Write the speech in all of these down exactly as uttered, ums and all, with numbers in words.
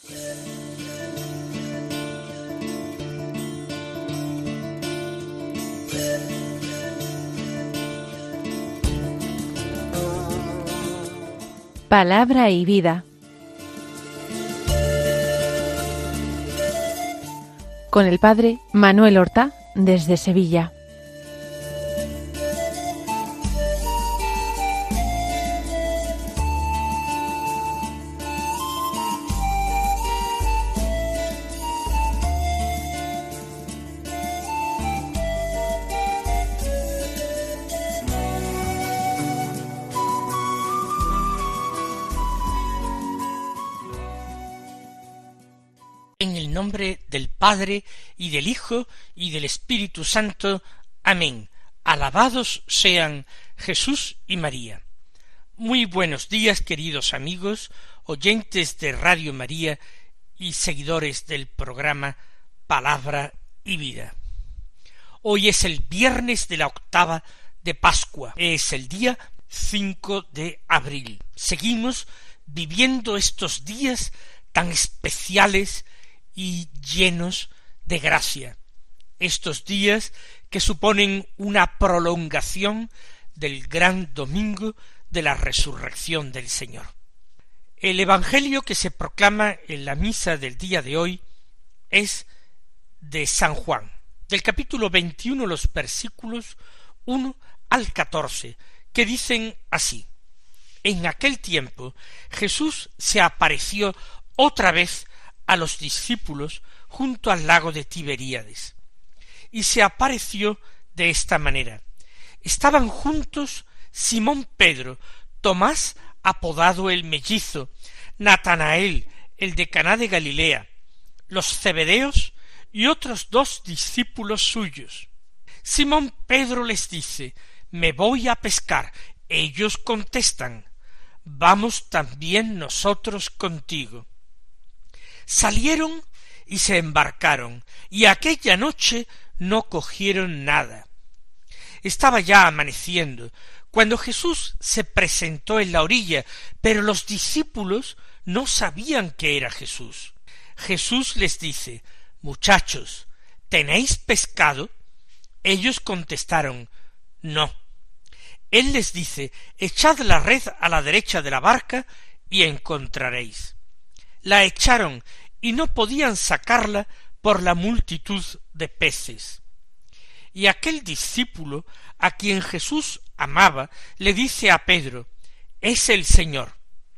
Palabra y vida. Con el padre Manuel Horta, desde Sevilla. En el nombre del Padre, y del Hijo, y del Espíritu Santo. Amén. Alabados sean Jesús y María. Muy buenos días, queridos amigos, oyentes de Radio María y seguidores del programa Palabra y Vida. Hoy es el viernes de la octava de Pascua. Es el día cinco de abril. Seguimos viviendo estos días tan especiales y llenos de gracia, estos días que suponen una prolongación del gran domingo de la resurrección del Señor. El Evangelio que se proclama en la misa del día de hoy es de San Juan, del capítulo veintiuno, los versículos uno al catorce, que dicen así: En aquel tiempo Jesús se apareció otra vez a los discípulos junto al lago de Tiberíades, y se apareció de esta manera. Estaban juntos Simón Pedro, Tomás apodado el mellizo, Natanael, el de Caná de Galilea, los Zebedeos y otros dos discípulos suyos. Simón Pedro les dice: Me voy a pescar. Ellos contestan: Vamos también nosotros contigo. Salieron y se embarcaron, y aquella noche no cogieron nada. Estaba ya amaneciendo, cuando Jesús se presentó en la orilla, pero los discípulos no sabían que era Jesús. Jesús les dice: Muchachos, ¿tenéis pescado? Ellos contestaron: No. Él les dice: Echad la red a la derecha de la barca y encontraréis. La echaron y no podían sacarla por la multitud de peces. Y aquel discípulo a quien Jesús amaba le dice a Pedro: Es el Señor.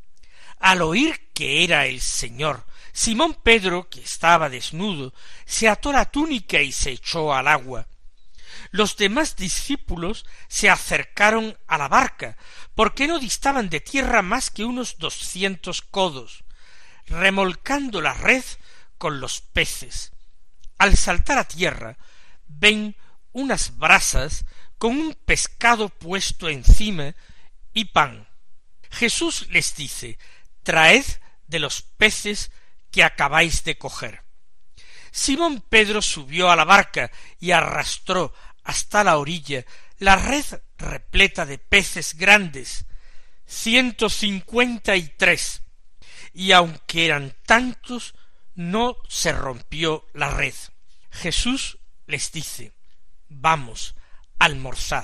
Al oír que era el Señor, Simón Pedro, que estaba desnudo, se ató la túnica y se echó al agua. Los demás discípulos se acercaron a la barca, porque no distaban de tierra más que unos doscientos codos, remolcando la red con los peces. Al saltar a tierra, ven unas brasas con un pescado puesto encima y pan. Jesús les dice: Traed de los peces que acabáis de coger. Simón Pedro subió a la barca y arrastró hasta la orilla la red repleta de peces grandes, ciento cincuenta y tres, y aunque eran tantos, no se rompió la red. Jesús les dice: Vamos, almorzad.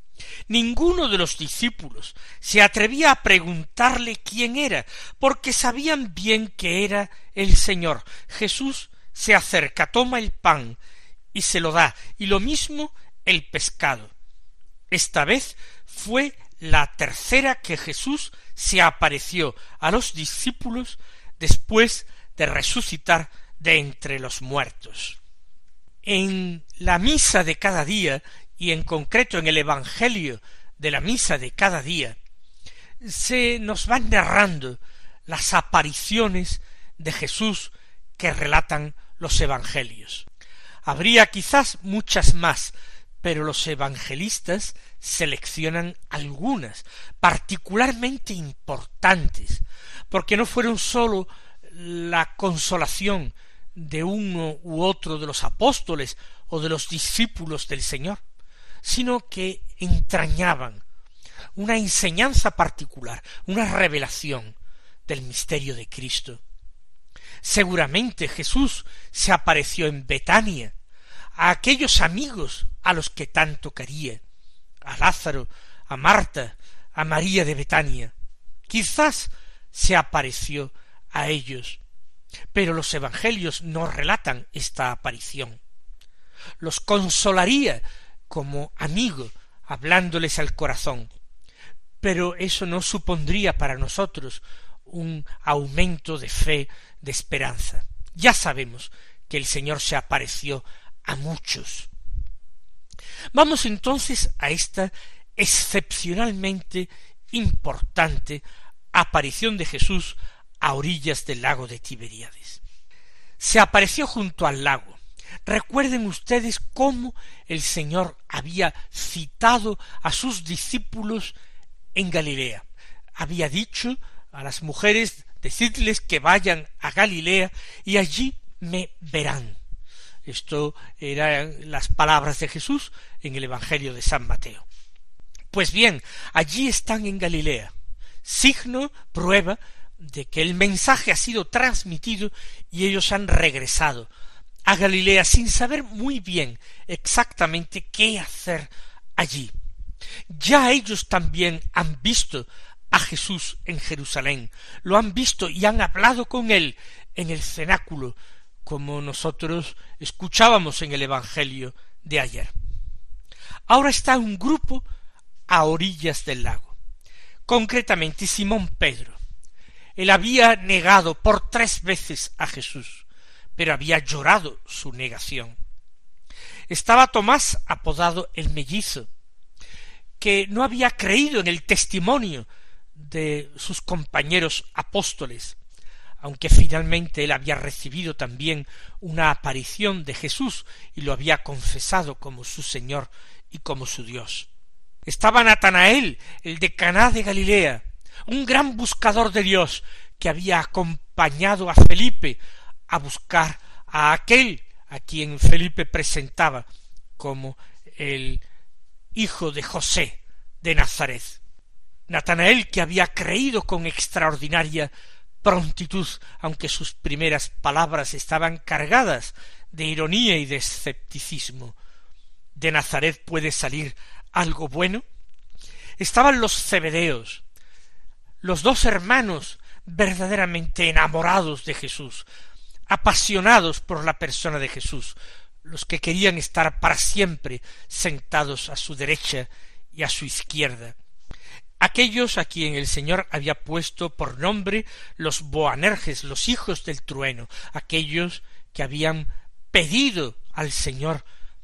Ninguno de los discípulos se atrevía a preguntarle quién era, porque sabían bien que era el Señor. Jesús se acerca, toma el pan y se lo da, y lo mismo el pescado. Esta vez fue la tercera que Jesús se apareció a los discípulos después de resucitar de entre los muertos. En la misa de cada día, y en concreto en el Evangelio de la misa de cada día, se nos van narrando las apariciones de Jesús que relatan los evangelios. Habría quizás muchas más, pero los evangelistas seleccionan algunas particularmente importantes, porque no fueron sólo la consolación de uno u otro de los apóstoles o de los discípulos del Señor, sino que entrañaban una enseñanza particular, una revelación del misterio de Cristo. Seguramente Jesús se apareció en Betania, a aquellos amigos a los que tanto quería, a Lázaro, a Marta, a María de Betania. Quizás se apareció a ellos, pero los evangelios no relatan esta aparición. Los consolaría como amigo, hablándoles al corazón, pero eso no supondría para nosotros un aumento de fe, de esperanza. Ya sabemos que el Señor se apareció a muchos. Vamos entonces a esta excepcionalmente importante aparición de Jesús a orillas del lago de Tiberíades. Se apareció junto al lago. Recuerden ustedes cómo el Señor había citado a sus discípulos en Galilea. Había dicho a las mujeres, decidles que vayan a Galilea y allí me verán. Esto eran las palabras de Jesús en el Evangelio de San Mateo. Pues bien, allí están en Galilea, signo, prueba de que el mensaje ha sido transmitido y ellos han regresado a Galilea sin saber muy bien exactamente qué hacer allí. Ya ellos también han visto a Jesús en Jerusalén, lo han visto y han hablado con él en el cenáculo, como nosotros escuchábamos en el Evangelio de ayer. Ahora está un grupo a orillas del lago, concretamente Simón Pedro. Él había negado por tres veces a Jesús, pero había llorado su negación. Estaba Tomás, apodado el mellizo, que no había creído en el testimonio de sus compañeros apóstoles, aunque finalmente él había recibido también una aparición de Jesús y lo había confesado como su Señor y como su Dios. Estaba Natanael, el de Caná de Galilea, un gran buscador de Dios que había acompañado a Felipe a buscar a aquel a quien Felipe presentaba como el hijo de José de Nazaret. Natanael, que había creído con extraordinaria prontitud, aunque sus primeras palabras estaban cargadas de ironía y de escepticismo. ¿De Nazaret puede salir algo bueno? Estaban los Zebedeos, los dos hermanos verdaderamente enamorados de Jesús, apasionados por la persona de Jesús, los que querían estar para siempre sentados a su derecha y a su izquierda. Aquellos a quien el Señor había puesto por nombre los Boanerges, los hijos del trueno, aquellos que habían pedido al Señor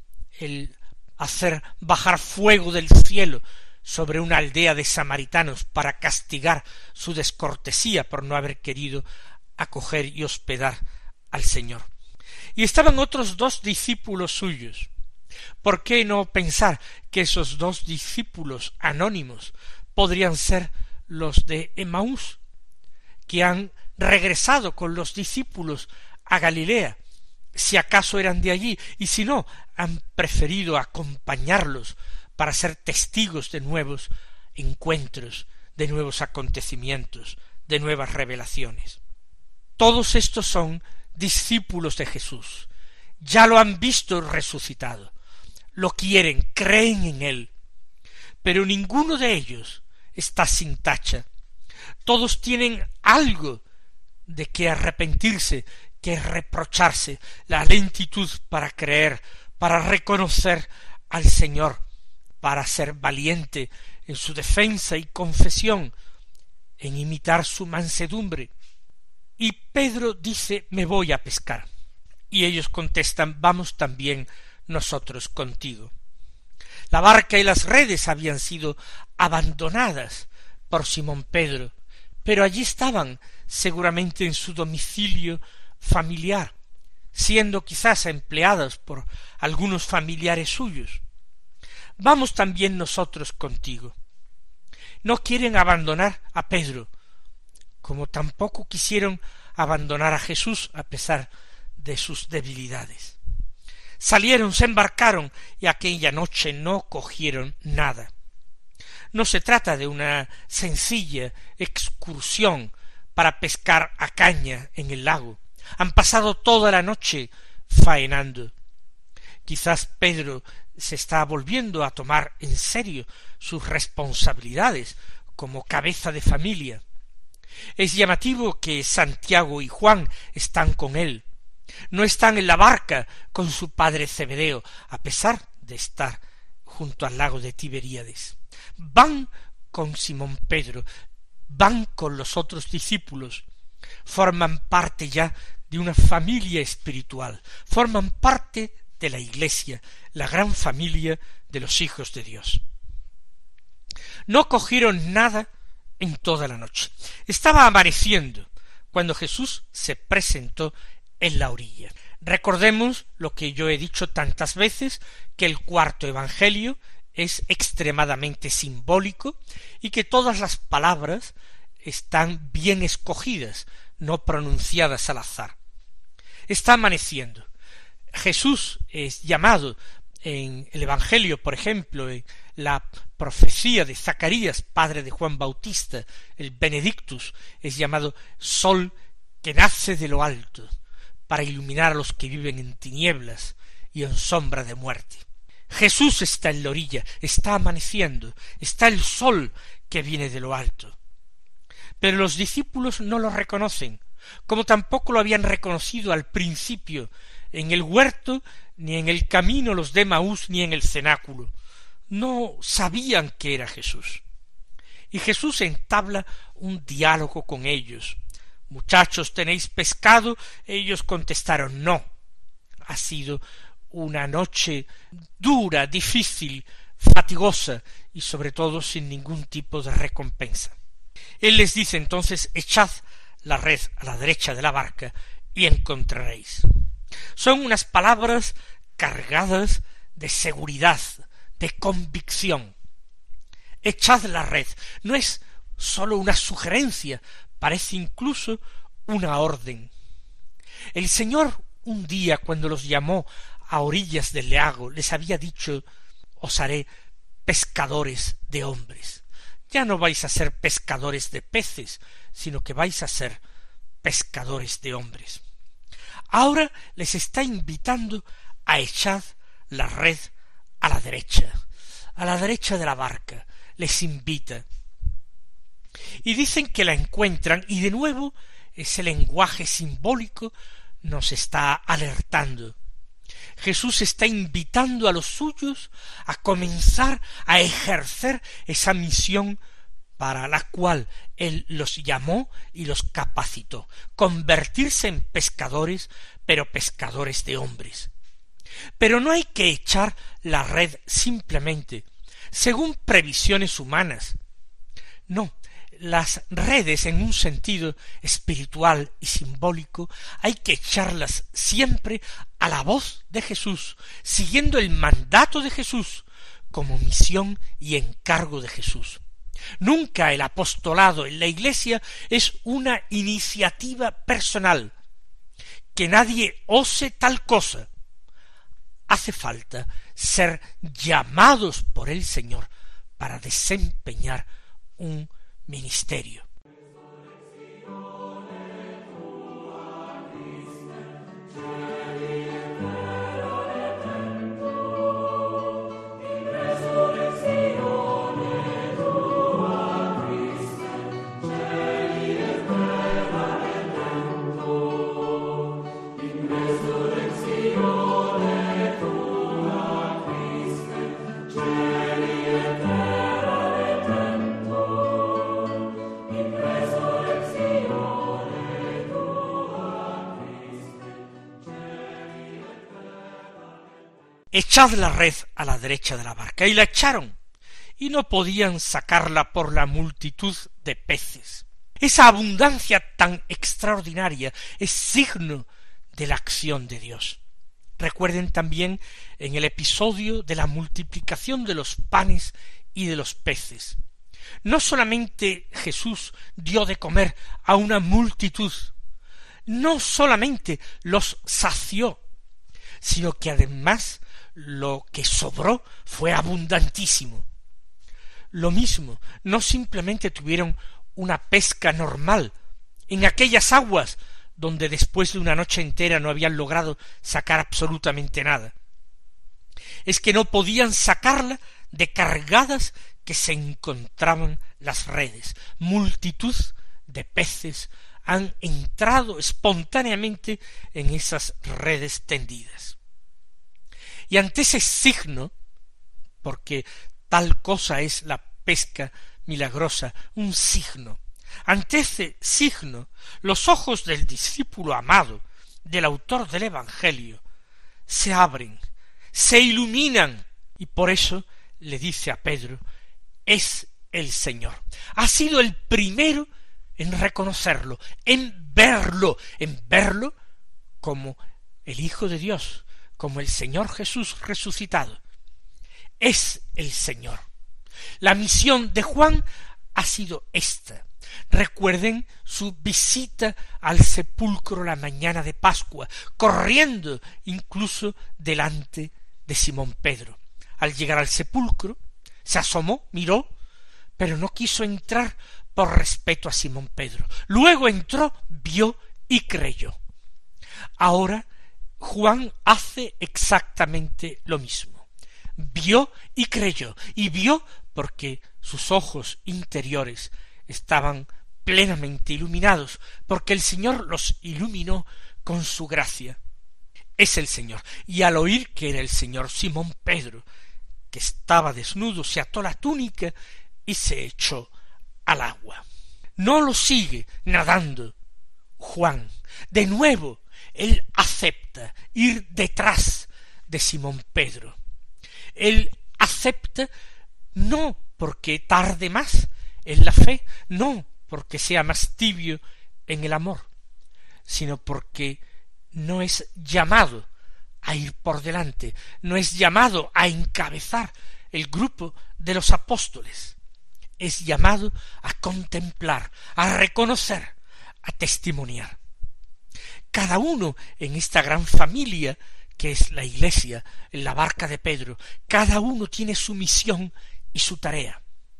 el hacer bajar fuego del cielo sobre una aldea de samaritanos para castigar su descortesía por no haber querido acoger y hospedar al Señor. Y estaban otros dos discípulos suyos. ¿Por qué no pensar que esos dos discípulos anónimos podrían ser los de Emaús, que han regresado con los discípulos a Galilea, si acaso eran de allí, y si no, han preferido acompañarlos para ser testigos de nuevos encuentros, de nuevos acontecimientos, de nuevas revelaciones? Todos estos son discípulos de Jesús, ya lo han visto resucitado, lo quieren, creen en él, pero ninguno de ellos está sin tacha. Todos tienen algo de que arrepentirse, que reprocharse, la lentitud para creer, para reconocer al Señor, para ser valiente en su defensa y confesión, en imitar su mansedumbre. Y Pedro dice, me voy a pescar. Y ellos contestan, vamos también nosotros contigo. La barca y las redes habían sido abandonadas por Simón Pedro, pero allí estaban seguramente en su domicilio familiar, siendo quizás empleadas por algunos familiares suyos. Vamos también nosotros contigo. No quieren abandonar a Pedro, como tampoco quisieron abandonar a Jesús a pesar de sus debilidades. Salieron, se embarcaron y aquella noche no cogieron nada. No se trata de una sencilla excursión para pescar a caña en el lago, Han pasado toda la noche faenando. Quizás Pedro se está volviendo a tomar en serio sus responsabilidades como cabeza de familia. Es llamativo que Santiago y Juan están con él. No están en la barca con su padre Zebedeo, a pesar de estar junto al lago de Tiberíades. Van con Simón Pedro, van con los otros discípulos, forman parte ya de una familia espiritual, forman parte de la Iglesia, la gran familia de los hijos de Dios. No cogieron nada en toda la noche. Estaba amaneciendo cuando Jesús se presentó en la orilla. Recordemos lo que yo he dicho tantas veces, que el cuarto evangelio es extremadamente simbólico y que todas las palabras están bien escogidas, no pronunciadas al azar. Está amaneciendo. Jesús es llamado en el evangelio, por ejemplo, en la profecía de Zacarías, padre de Juan Bautista, el Benedictus, es llamado sol que nace de lo alto, para iluminar a los que viven en tinieblas y en sombra de muerte. Jesús está en la orilla, está amaneciendo, está el sol que viene de lo alto. Pero los discípulos no lo reconocen, como tampoco lo habían reconocido al principio, en el huerto, ni en el camino los de Maús, ni en el cenáculo. No sabían que era Jesús. Y Jesús entabla un diálogo con ellos. Muchachos, ¿tenéis pescado? Ellos contestaron, no. Ha sido una noche dura, difícil, fatigosa y sobre todo sin ningún tipo de recompensa. Él les dice entonces, echad la red a la derecha de la barca y encontraréis. Son unas palabras cargadas de seguridad, de convicción. Echad la red. No es sólo una sugerencia, parece incluso una orden. El Señor un día, cuando los llamó a orillas del lago, les había dicho, os haré pescadores de hombres. Ya no vais a ser pescadores de peces, sino que vais a ser pescadores de hombres. Ahora les está invitando a echar la red a la derecha, a la derecha de la barca, les invita. Y dicen que la encuentran, y de nuevo ese lenguaje simbólico nos está alertando. Jesús está invitando a los suyos a comenzar a ejercer esa misión para la cual Él los llamó y los capacitó, convertirse en pescadores, pero pescadores de hombres. Pero no hay que echar la red simplemente, según previsiones humanas. No, las redes en un sentido espiritual y simbólico hay que echarlas siempre a la voz de Jesús, siguiendo el mandato de Jesús como misión y encargo de Jesús. Nunca el apostolado en la Iglesia es una iniciativa personal, que nadie ose tal cosa. Hace falta ser llamados por el Señor para desempeñar un ministerio. Echad la red a la derecha de la barca, y la echaron, y no podían sacarla por la multitud de peces. Esa abundancia tan extraordinaria es signo de la acción de Dios. Recuerden también en el episodio de la multiplicación de los panes y de los peces. No solamente Jesús dio de comer a una multitud, no solamente los sació, sino que además lo que sobró fue abundantísimo. Lo mismo, no simplemente tuvieron una pesca normal en aquellas aguas donde después de una noche entera no habían logrado sacar absolutamente nada. Es que no podían sacarla de cargadas que se encontraban las redes. Multitud de peces han entrado espontáneamente en esas redes tendidas. Y ante ese signo, porque tal cosa es la pesca milagrosa, un signo, ante ese signo, los ojos del discípulo amado, del autor del Evangelio, se abren, se iluminan, y por eso le dice a Pedro, es el Señor. Ha sido el primero en reconocerlo, en verlo, en verlo como el Hijo de Dios, como el Señor Jesús resucitado. Es el Señor. La misión de Juan ha sido esta. Recuerden su visita al sepulcro la mañana de Pascua, corriendo incluso delante de Simón Pedro. Al llegar al sepulcro, se asomó, miró, pero no quiso entrar por respeto a Simón Pedro. Luego entró, vio y creyó. Ahora Juan hace exactamente lo mismo. Vio y creyó, y vio porque sus ojos interiores estaban plenamente iluminados, porque el Señor los iluminó con su gracia. Es el Señor. Y al oír que era el Señor, Simón Pedro, que estaba desnudo, se ató la túnica y se echó al agua. No lo sigue nadando Juan. De nuevo, él acepta ir detrás de Simón Pedro. Él acepta no porque tarde más en la fe, no porque sea más tibio en el amor, sino porque no es llamado a ir por delante, no es llamado a encabezar el grupo de los apóstoles, es llamado a contemplar, a reconocer, a testimoniar. Cada uno en esta gran familia que es la Iglesia, en la barca de Pedro, cada uno tiene su misión y su tarea.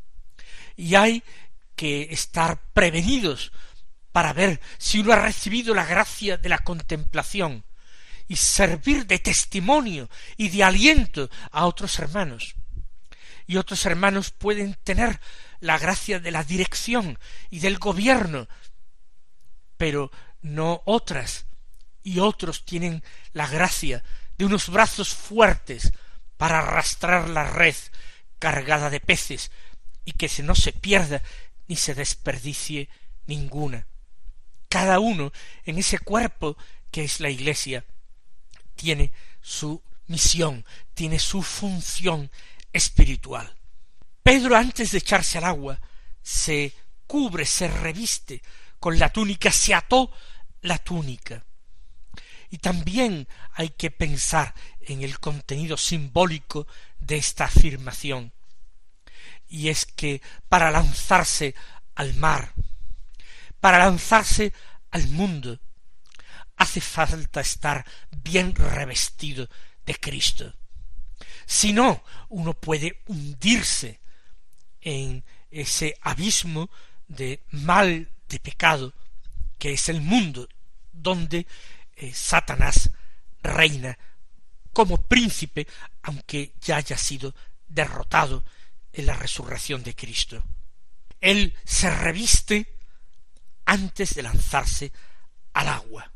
Y hay que estar prevenidos para ver si uno ha recibido la gracia de la contemplación y servir de testimonio y de aliento a otros hermanos. Y otros hermanos pueden tener la gracia de la dirección y del gobierno, pero no otras, y otros tienen la gracia de unos brazos fuertes para arrastrar la red cargada de peces y que se no se pierda ni se desperdicie ninguna. Cada uno en ese cuerpo que es la Iglesia tiene su misión, tiene su función espiritual. Pedro, antes de echarse al agua, se cubre, se reviste con la túnica, se ató la túnica. Y también hay que pensar en el contenido simbólico de esta afirmación. Y es que para lanzarse al mar, para lanzarse al mundo, hace falta estar bien revestido de Cristo. Si no, uno puede hundirse en ese abismo de mal, de pecado, que es el mundo, donde eh, Satanás reina como príncipe, aunque ya haya sido derrotado en la resurrección de Cristo. Él se reviste antes de lanzarse al agua.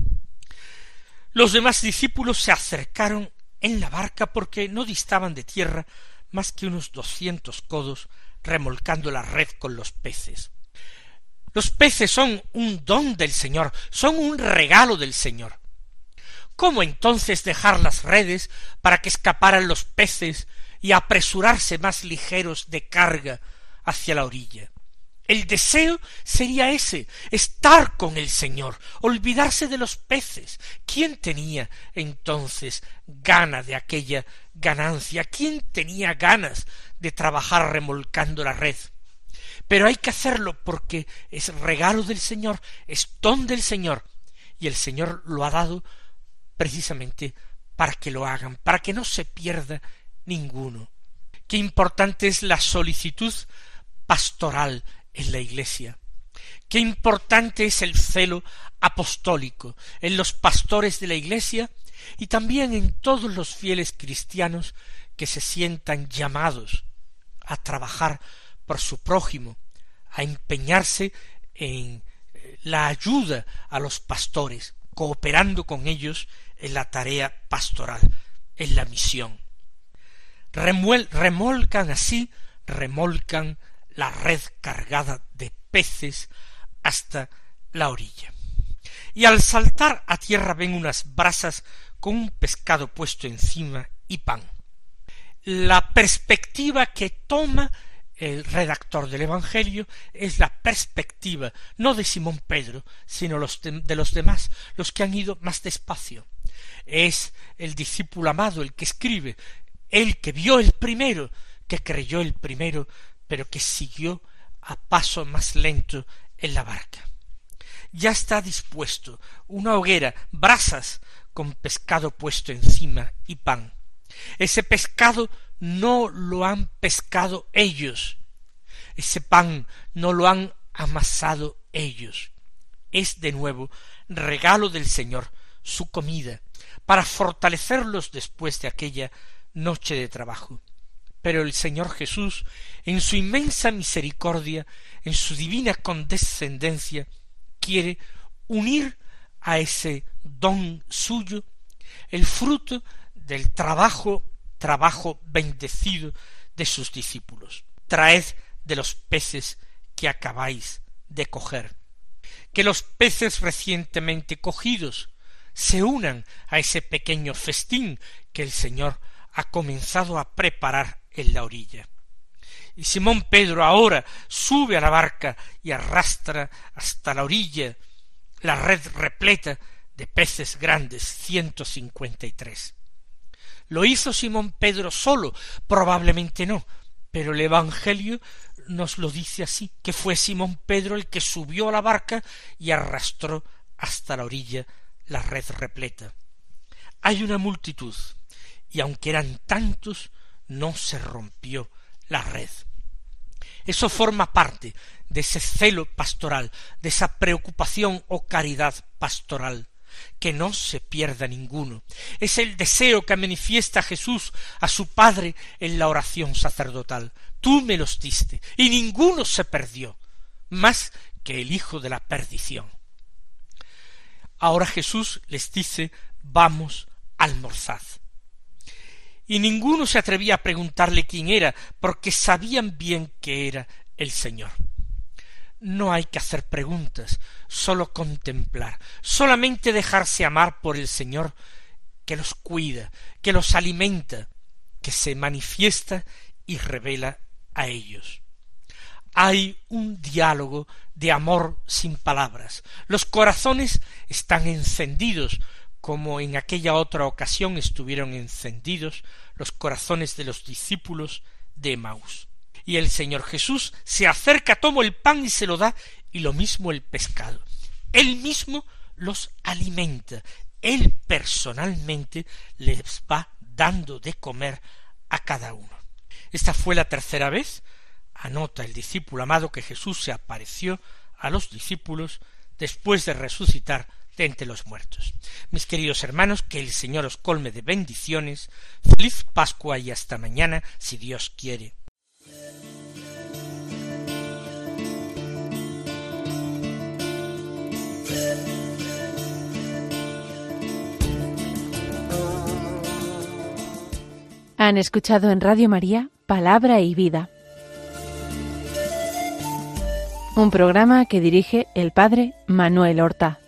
Los demás discípulos se acercaron en la barca porque no distaban de tierra más que unos doscientos codos, remolcando la red con los peces. Los peces son un don del Señor, son un regalo del Señor. ¿Cómo entonces dejar las redes para que escaparan los peces y apresurarse más ligeros de carga hacia la orilla? El deseo sería ese, estar con el Señor, olvidarse de los peces. ¿Quién tenía entonces gana de aquella ganancia? ¿Quién tenía ganas de trabajar remolcando la red? Pero hay que hacerlo porque es regalo del Señor, es don del Señor, y el Señor lo ha dado precisamente para que lo hagan, para que no se pierda ninguno. Qué importante es la solicitud pastoral en la Iglesia. Qué importante es el celo apostólico en los pastores de la Iglesia y también en todos los fieles cristianos que se sientan llamados a trabajar por su prójimo, a empeñarse en la ayuda a los pastores, cooperando con ellos en la tarea pastoral, en la misión. Remuel, remolcan así, remolcan la red cargada de peces hasta la orilla. Y al saltar a tierra ven unas brasas con un pescado puesto encima y pan. La perspectiva que toma el redactor del Evangelio es la perspectiva no de Simón Pedro, sino los de, de los demás, los que han ido más despacio. Es el discípulo amado el que escribe, el que vio el primero, que creyó el primero, pero que siguió a paso más lento en la barca. Ya está dispuesto una hoguera, brasas con pescado puesto encima y pan. Ese pescado no lo han pescado ellos, ese pan no lo han amasado ellos. Es de nuevo regalo del Señor, su comida, para fortalecerlos después de aquella noche de trabajo. Pero el Señor Jesús, en su inmensa misericordia, en su divina condescendencia, quiere unir a ese don suyo el fruto del trabajo, trabajo bendecido de sus discípulos. Traed de los peces que acabáis de coger. Que los peces recientemente cogidos se unan a ese pequeño festín que el Señor ha comenzado a preparar en la orilla. Y Simón Pedro ahora sube a la barca y arrastra hasta la orilla la red repleta de peces grandes, ciento cincuenta y tres. ¿Lo hizo Simón Pedro solo? Probablemente no, pero el Evangelio nos lo dice así, que fue Simón Pedro el que subió a la barca y arrastró hasta la orilla la red repleta. Hay una multitud, y aunque eran tantos, no se rompió la red. Eso forma parte de ese celo pastoral, de esa preocupación o caridad pastoral, que no se pierda ninguno. Es el deseo que manifiesta Jesús a su Padre en la oración sacerdotal. Tú me los diste, y ninguno se perdió, más que el hijo de la perdición. Ahora Jesús les dice, vamos, almorzad. Y ninguno se atrevía a preguntarle quién era, porque sabían bien que era el Señor. No hay que hacer preguntas, sólo contemplar, solamente dejarse amar por el Señor, que los cuida, que los alimenta, que se manifiesta y revela a ellos. Hay un diálogo de amor sin palabras. Los corazones están encendidos, como en aquella otra ocasión estuvieron encendidos los corazones de los discípulos de Emaús. Y el Señor Jesús se acerca, toma el pan y se lo da, y lo mismo el pescado. Él mismo los alimenta, él personalmente les va dando de comer a cada uno. Esta fue la tercera vez, anota el discípulo amado, que Jesús se apareció a los discípulos después de resucitar de entre los muertos. Mis queridos hermanos, que el Señor os colme de bendiciones, feliz Pascua y hasta mañana, si Dios quiere. Han escuchado en Radio María Palabra y Vida, un programa que dirige el Padre Manuel Horta.